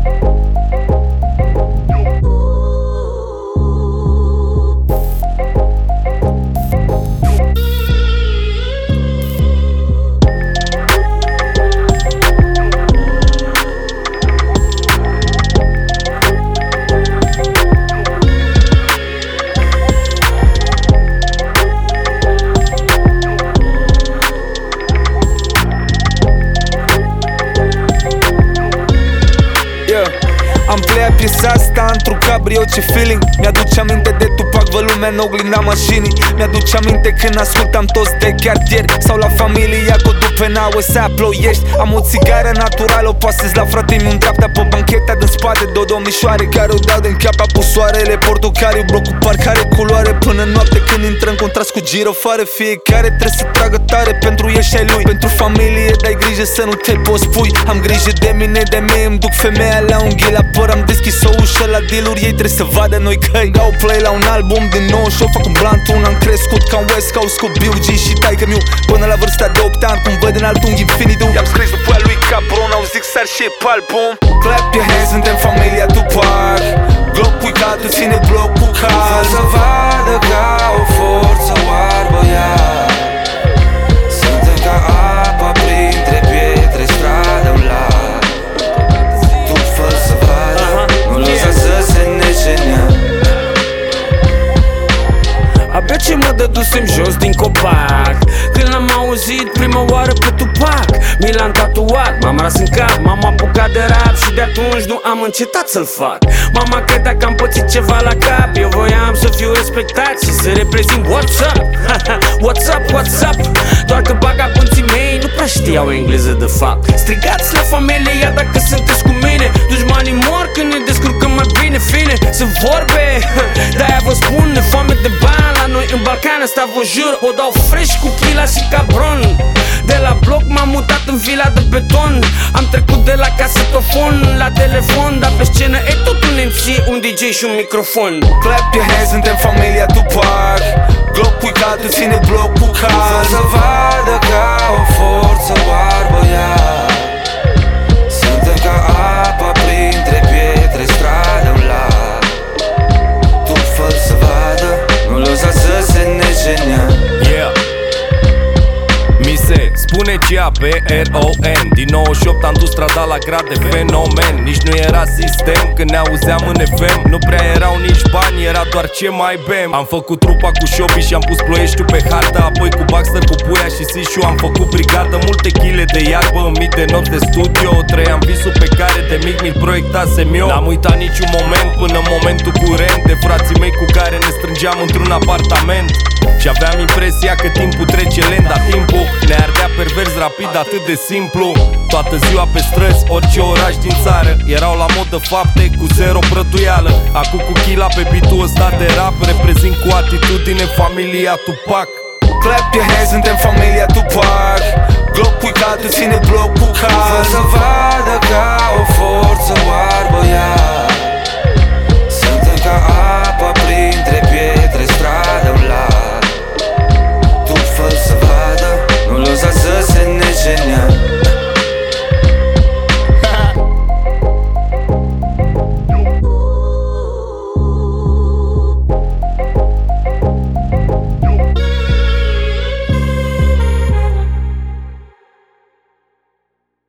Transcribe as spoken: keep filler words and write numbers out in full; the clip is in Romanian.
Am pleiat piesa asta într-un cabrio, ce feeling. Mi-aduce aminte de Tupac, vă lumea în oglinda mașinii. Mi-aduce aminte când ascultam toți de cartier sau la familia cu dupe n-au să ploiești. Am o țigară naturală, o pasez la frate-mi un dreapta pe bancheta din spate. Două domnișoare care o dau din cap cu soarele. Portocaliu, blocul parcare, culoare până noapte când intră în contrast cu girofare. Fiecare trebuie să tragă tare pentru el și ai lui. Pentru familie dai grijă să nu te pospui. Am grijă de mine, de mie îmi duc femeia la unghii la păr. Am deschis o ușă la deal-uri, ei trebuie să vadă noi că îi dau play la un album din nouăzeci și opt. Fac un blunt, un am crescut ca un West Coast cu B G și taică-miu. Până la vârsta de opt ani, cum văd în alt unghi infinitul. I-am scris după a lui Capron, au zic sar și pe album. Clap your hands, suntem familia Tupac. Glock uicatul ține bloc cu cal. Fă să vadă ca o forță oarbă ea. Suntem ca apa printre pietre, stradă-mi la. Abia ce mă dădusem jos din copac când l-am auzit prima oară pe Tupac. Mi l-am tatuat, m-am ras în cap, m-am apucat de rap și de atunci nu am încetat să-l fac. Mama credea că am pățit ceva la cap, eu voiam să fiu respectat și să reprezint what's up. What's up, what's up. Doar că bagabonții mei nu prea știau engleză de fapt. Strigați la familie, iar dacă sunteți cu mine. Dușmanii mor când ne descurcăm mai bine, fine. Sunt vorbe, de-aia vă spun, ne foame de bani la noi în Balcan, asta vă jur. O dau fresh cu Chila și Cabron. De la bloc m-am mutat în vila de beton. Am trecut de la casetofon la telefon, dar pe scenă e tot un M C, un D J și un microfon. Clap your hands, suntem familia Tupac. Glock uicatul ține bloc cu cal. Fă să vadă ca o forță oarbă ea. Suntem ca apa printre pietre, stradă-mi la. Tu fă să vadă, nu lăsa să se nece în ea. Yeah. Mise, spune C A P R O N. Din nouăzeci și opt am dus strada la grad de fenomen. Nici nu era sistem când ne auzeam în F M. Nu prea erau nici bani, era doar ce mai bem. Am făcut trupa cu Shobi și am pus Ploieștiul pe hartă. Apoi cu Baxter, cu Puia și Sishu am făcut brigadă. Multe chile de iarbă în mii de nopți de studio. Trăiam visul pe care de mic mi-l proiectasem eu. N-am uitat niciun moment până în momentul curent de frații mei cu care ne strângeam într-un apartament. Și aveam impresia că timpul trece lent, dar timpul ne ardea pervers rapid, atât de simplu. Toată ziua pe străzi, orice oraș din țară erau la modă fapte cu zero prătuială. Acum cu Chila pe beat-ul ăsta de rap reprezint cu atitudine familia Tupac. Clap your hands, suntem familia Tupac. Glock uicatul ține bloc cu cal. Fă să